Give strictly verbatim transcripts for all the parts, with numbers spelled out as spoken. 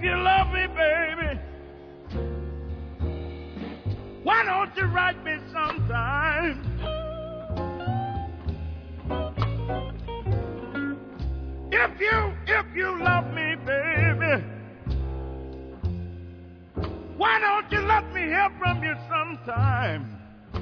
you love me, baby, why don't you write me sometime? If you, if you love me, baby, why don't you let me hear from you sometime?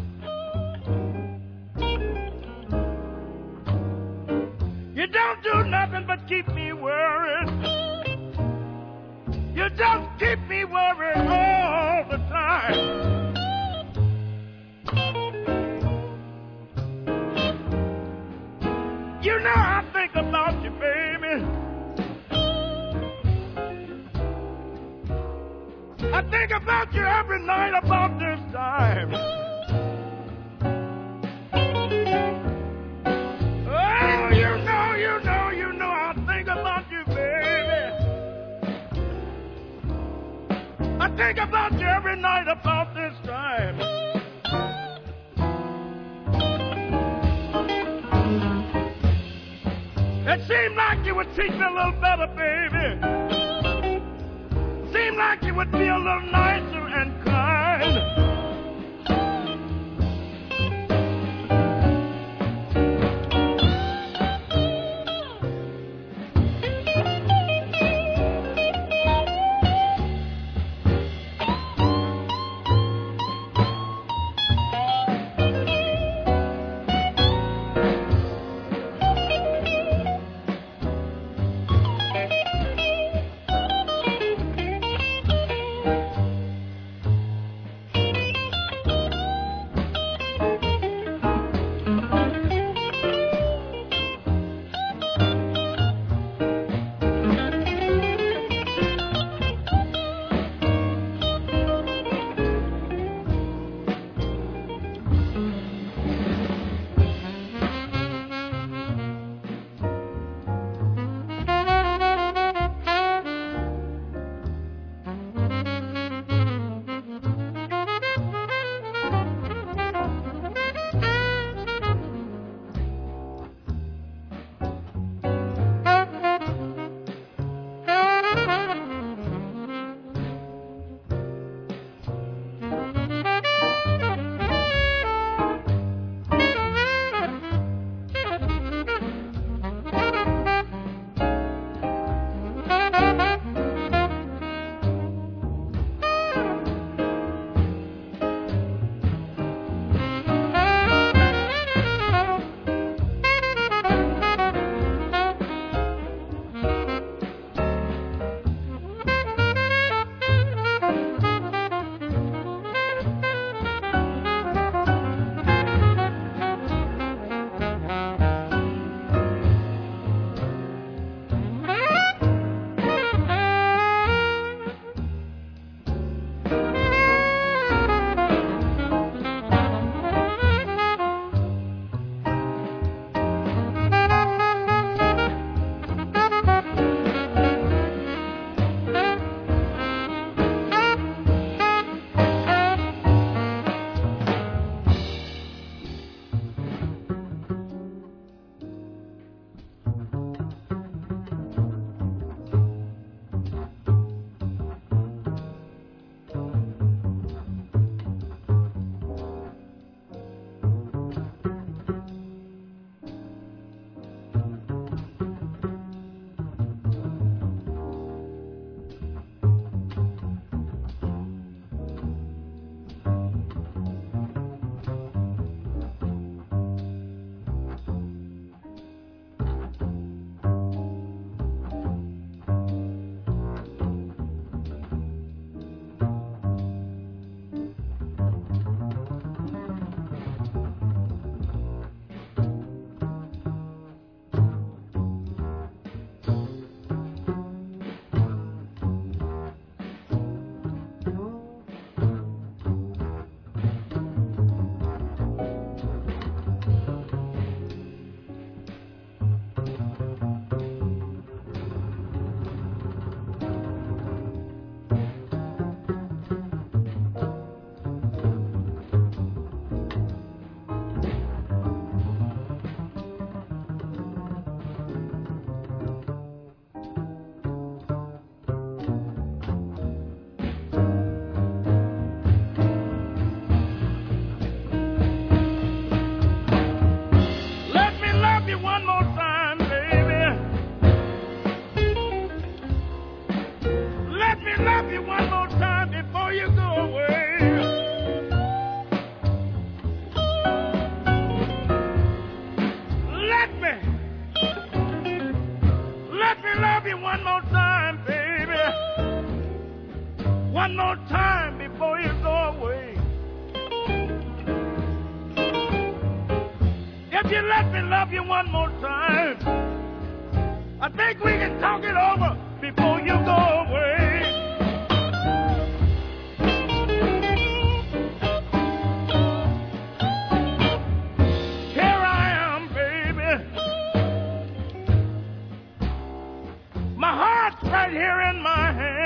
You don't do nothing but keep me worried. You just keep me worried all the time. You know I think about you, baby. I think about you every night about this time. Oh, you know, you know, you know I think about you, baby. I think about you every night about this time. It seemed like you would teach me a little better, baby. Seemed like you would be a little nicer and kind. love you one more time, baby. One more time before you go away. If you let me love you one more time, I think we can talk it over before you go away. Here I am, baby. My heart's right here in my hand.